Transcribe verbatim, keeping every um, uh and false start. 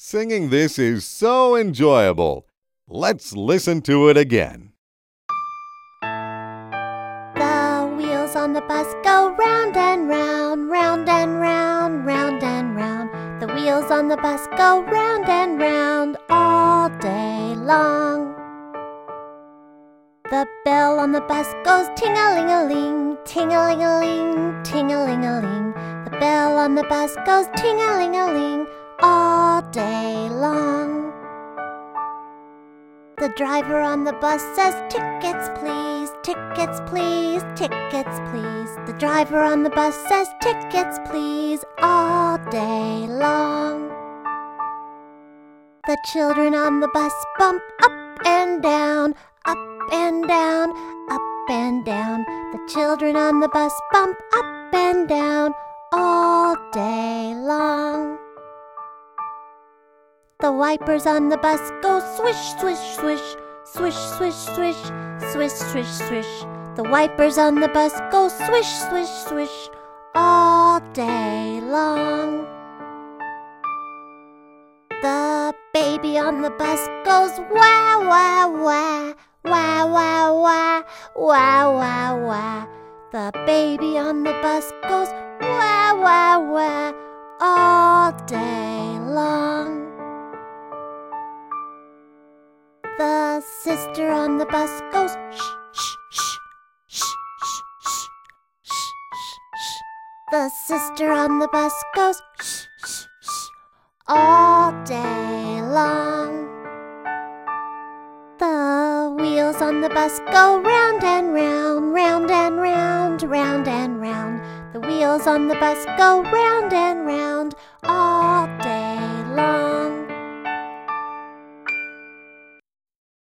Singing this is so enjoyable. Let's listen to it again. The wheels on the bus go round and round, round and round, round and round. The wheels on the bus go round and round all day long. The bell on the bus goes ting-a-ling-a-ling, ting-a-ling-a-ling, ting-a-ling-a-ling. The bell on the bus goes ting-a-ling-a-ling all day long. The driver on the bus says, "Tickets please, tickets please, tickets please." The driver on the bus says, "Tickets please," all day long. The children on the bus bump up and down, up and down, up and down. The children on the bus bump up and down all day long. The wipers on the bus go swish, swish, swish, swish, swish, swish, swish, swish, swish. The wipers on the bus go swish, swish, swish all day long. The baby on the bus goes wah, wah, wah, wah, wah, wah, wah, wah, wah. The baby on the bus goes wah, wah, wah all day long. The sister on the bus goes shh, shh, shh, shh, shh, shh, shh, shh, shh. The sister on the bus goes shh, shh, shh, all day long. The wheels on the bus go round and round, round and round, round and round. The wheels on the bus go round and round